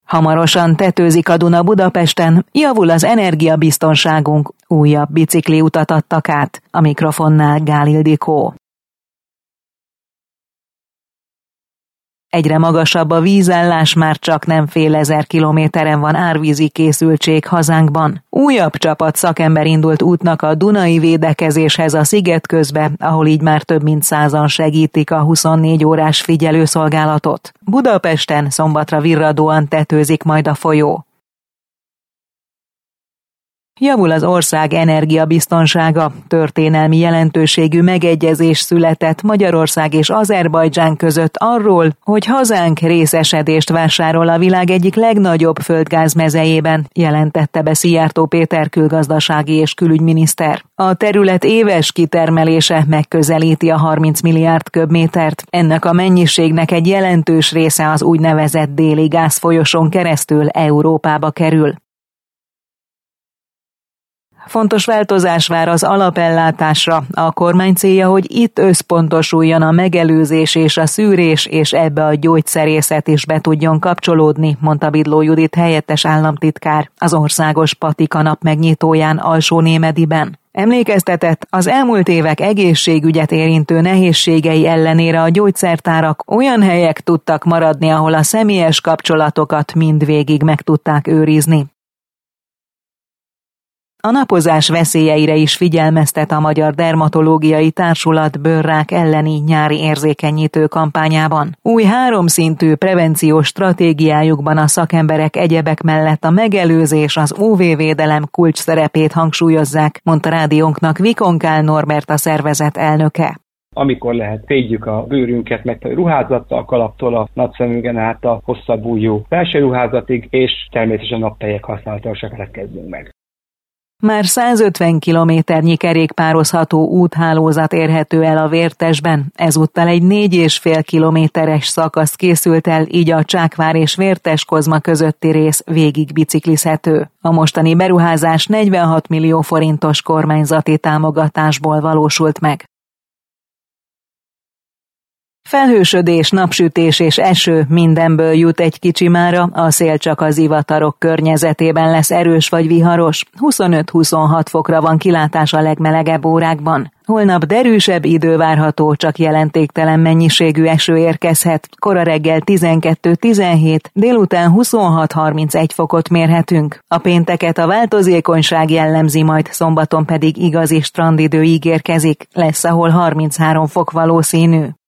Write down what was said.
Hamarosan tetőzik a Duna Budapesten, javul az energiabiztonságunk, újabb bicikliutat adtak át. A mikrofonnál Gál Ildikó. Egyre magasabb a vízállás, már csak nem fél ezer kilométeren van árvízi készültség hazánkban. Újabb csapat szakember indult útnak a dunai védekezéshez a Szigetközbe, ahol így már több mint 100-an segítik a 24 órás figyelőszolgálatot. Budapesten szombatra virradóan tetőzik majd a folyó. Javul az ország energiabiztonsága, történelmi jelentőségű megegyezés született Magyarország és Azerbajdzsán között arról, hogy hazánk részesedést vásárol a világ egyik legnagyobb földgázmezejében, jelentette be Szijjártó Péter külgazdasági és külügyminiszter. A terület éves kitermelése megközelíti a 30 milliárd köbmétert. Ennek a mennyiségnek egy jelentős része az úgynevezett déli gázfolyosón keresztül Európába kerül. Fontos változás vár az alapellátásra. A kormány célja, hogy itt összpontosuljon a megelőzés és a szűrés, és ebbe a gyógyszerészet is be tudjon kapcsolódni, mondta Bidló Judit helyettes államtitkár az Országos Patika Nap megnyitóján Alsónémediben. Emlékeztetett, az elmúlt évek egészségügyet érintő nehézségei ellenére a gyógyszertárak olyan helyek tudtak maradni, ahol a személyes kapcsolatokat mindvégig meg tudták őrizni. A napozás veszélyeire is figyelmeztet a Magyar Dermatológiai Társulat bőrrák elleni nyári érzékenyítő kampányában. Új 3 szintű prevenciós stratégiájukban a szakemberek egyebek mellett a megelőzés, az UV-védelem kulcs szerepét hangsúlyozzák, mondta rádiónknak Vikonkál Norbert, a szervezet elnöke. Amikor lehet, védjük a bőrünket megfelelő ruházattal, kalaptól a nagyszemüvegen át a hosszabb ujjú felső ruházatig, és természetesen naptejek használatával se feledkezzünk meg. Már 150 kilométernyi kerékpározható úthálózat érhető el a Vértesben, ezúttal egy 4,5 kilométeres szakasz készült el, így a Csákvár és Vértes-Kozma közötti rész végig biciklizhető. A mostani beruházás 46 millió forintos kormányzati támogatásból valósult meg. Felhősödés, napsütés és eső, mindenből jut egy kicsi mára, a szél csak az ivatarok környezetében lesz erős vagy viharos, 25-26 fokra van kilátás a legmelegebb órákban. Holnap derűsebb idő várható, csak jelentéktelen mennyiségű eső érkezhet, kora reggel 12-17, délután 26-31 fokot mérhetünk. A pénteket a változékonyság jellemzi, majd szombaton pedig igazi strandidő ígérkezik, lesz ahol 33 fok valószínű.